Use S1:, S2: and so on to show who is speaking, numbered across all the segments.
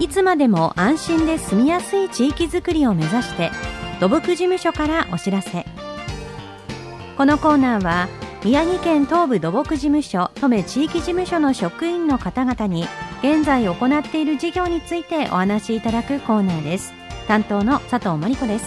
S1: つまでも安心で住みやすい地域づくりを目指して土木事務所からお知らせ。このコーナーは宮城県東部土木事務所登米地域事務所の職員の方々に現在行っている事業についてお話しいただくコーナーです。担当の佐藤真理子です。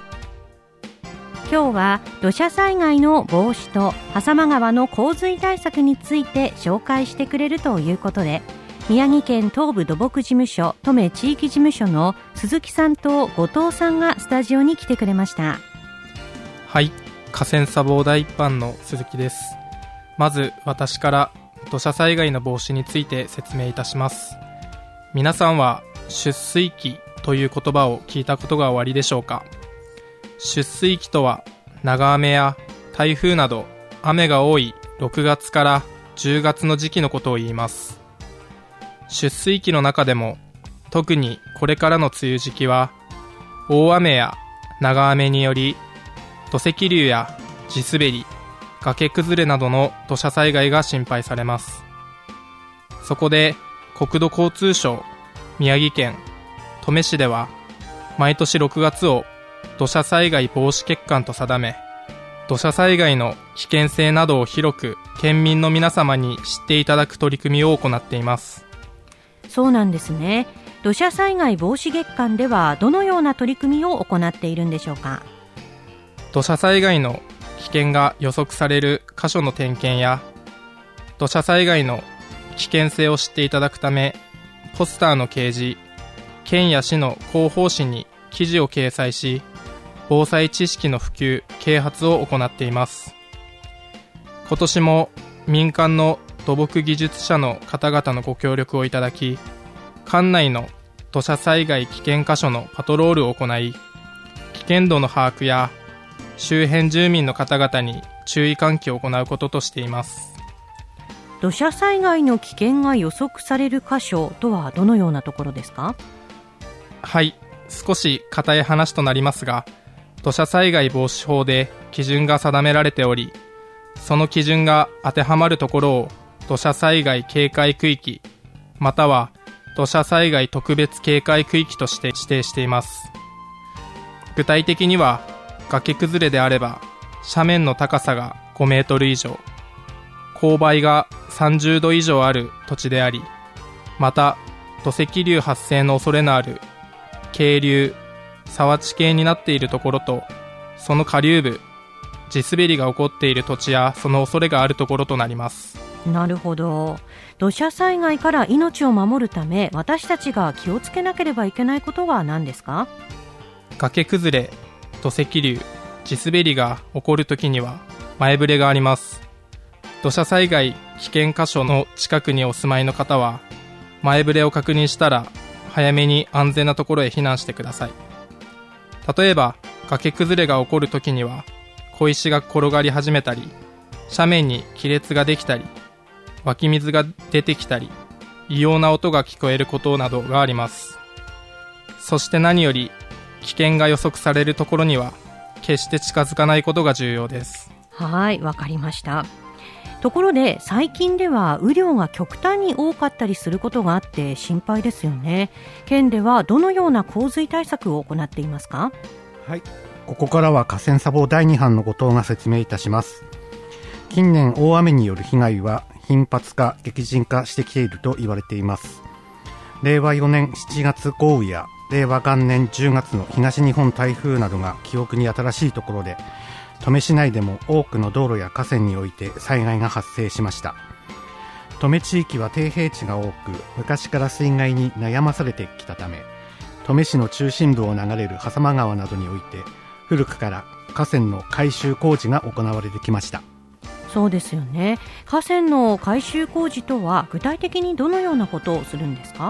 S1: 今日は土砂災害の防止と狭間川の洪水対策について紹介してくれるということで、宮城県東部土木事務所登米地域事務所の鈴木さんと後藤さんがスタジオに来てくれました。
S2: はい、河川砂防第一班の鈴木です。まず私から土砂災害の防止について説明いたします。皆さんは出水期という言葉を聞いたことがおありでしょうか。出水期とは長雨や台風など雨が多い6月から10月の時期のことを言います。出水期の中でも特にこれからの梅雨時期は大雨や長雨により土石流や地滑り、崖崩れなどの土砂災害が心配されます。そこで国土交通省宮城県登米市では毎年6月を土砂災害防止月間と定め、土砂災害の危険性などを広く県民の皆様に知っていただく取り組みを行っています。
S1: そうなんですね。土砂災害防止月間ではどのような取り組みを行っているんでしょうか。
S2: 土砂災害の危険が予測される箇所の点検や土砂災害の危険性を知っていただくため、ポスターの掲示、県や市の広報誌に記事を掲載し、防災知識の普及・啓発を行っています。今年も民間の土木技術者の方々のご協力をいただき、管内の土砂災害危険箇所のパトロールを行い、危険度の把握や周辺住民の方々に注意喚起を行うこととしています。
S1: 土砂災害の危険が予測される箇所とはどのようなところですか。
S2: はい、少し固い話となりますが、土砂災害防止法で基準が定められており、その基準が当てはまるところを土砂災害警戒区域または土砂災害特別警戒区域として指定しています。具体的には、崖崩れであれば斜面の高さが5メートル以上、勾配が30度以上ある土地であり、また土石流発生の恐れのある渓流、沢地形になっているところと、その下流部、地滑りが起こっている土地やその恐れがあるところとなります。
S1: なるほど。土砂災害から命を守るため、私たちが気をつけなければいけないことは何ですか。
S2: 崖崩れ、土石流、地滑りが起こるときには前触れがあります。土砂災害危険箇所の近くにお住まいの方は、前触れを確認したら早めに安全なところへ避難してください。例えば崖崩れが起こるときには、小石が転がり始めたり、斜面に亀裂ができたり、湧き水が出てきたり、異様な音が聞こえることなどがあります。そして何より危険が予測されるところには決して近づかないことが重要です。
S1: はい、わかりました。ところで最近では雨量が極端に多かったりすることがあって心配ですよね。県ではどのような洪水対策を行っていますか。
S3: はい、ここからは河川砂防第2班の後藤が説明いたします。近年大雨による被害は頻発化激甚化してきていると言われています。令和4年7月豪雨や令和元年10月の東日本台風などが記憶に新しいところで、登米市内でも多くの道路や河川において災害が発生しました。登米地域は低平地が多く、昔から水害に悩まされてきたため、登米市の中心部を流れる狭間川などにおいて古くから河川の改修工事が行われてきました。
S1: そうですよね。河川の改修工事とは具体的にどのようなことをするんですか。
S3: はい、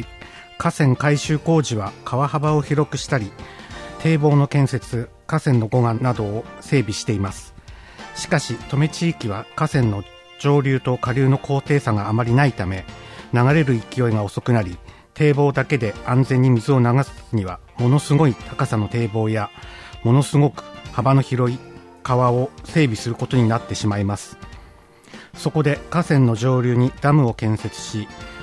S3: 河川改修工事は川幅を広くしたり、堤防の建設、河川の護岸などを整備しています。しかし登米地域は河川の上流と下流の高低差があまりないため、流れる勢いが遅くなり、堤防だけで安全に水を流すにはものすごい高さの堤防やものすごく幅の広い川を整備することになってしまいます。そこで河川の上流にダムを建設し、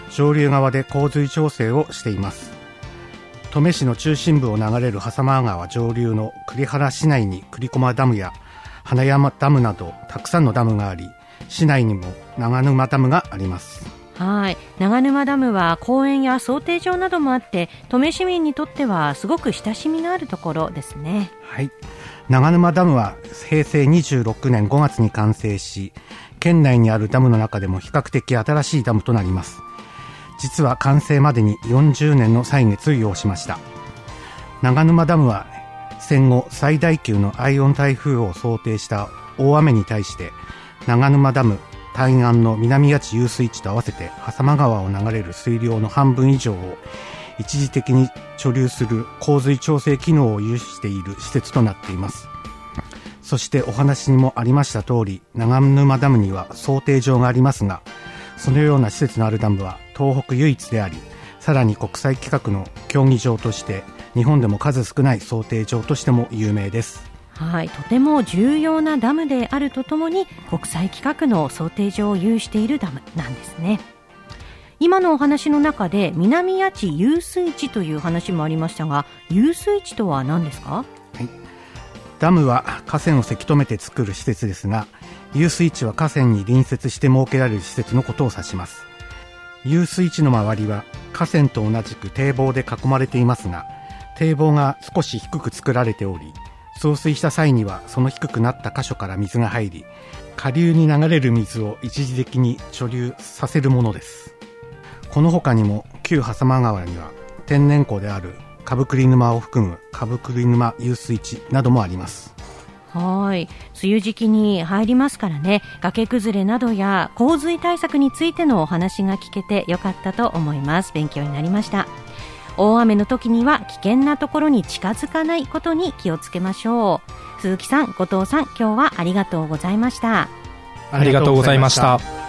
S3: 上流側で洪水調整をしています。登米市の中心部を流れる狭間川上流の栗原市内に栗駒ダムや花山ダムなどたくさんのダムがあり、市内にも長沼ダムがあります。
S1: はい、長沼ダムは公園や漕艇場などもあって、登米市民にとってはすごく親しみのあるところですね。
S3: はい、長沼ダムは平成26年5月に完成し、県内にあるダムの中でも比較的新しいダムとなります。実は完成までに40年の歳月を要しました。長沼ダムは戦後最大級のアイオン台風を想定した大雨に対して、長沼ダム対岸の南八遊水地と合わせて狭間川を流れる水量の半分以上を一時的に貯留する洪水調整機能を有している施設となっています。そしてお話にもありました通り、長沼ダムには漕艇場がありますが、そのような施設のあるダムは東北唯一であり、さらに国際規格の競技場として日本でも数少ない漕艇場としても有名です。
S1: はい、とても重要なダムであるとともに国際規格の漕艇場を有しているダムなんですね。今のお話の中で南八遊水地という話もありましたが、遊水地とは何ですか？
S3: はい、ダムは河川をせき止めて作る施設ですが、遊水地は河川に隣接して設けられる施設のことを指します。遊水地の周りは河川と同じく堤防で囲まれていますが、堤防が少し低く作られており、送水した際にはその低くなった箇所から水が入り、下流に流れる水を一時的に貯留させるものです。この他にも旧狭間川には天然湖である蕪栗沼を含む蕪栗沼遊水地などもあります。
S1: はい、梅雨時期に入りますからね、崖崩れなどや洪水対策についてのお話が聞けてよかったと思います。勉強になりました。大雨の時には危険なところに近づかないことに気をつけましょう。鈴木さん、後藤さん、今日はありがとうございました。
S2: ありがとうございました。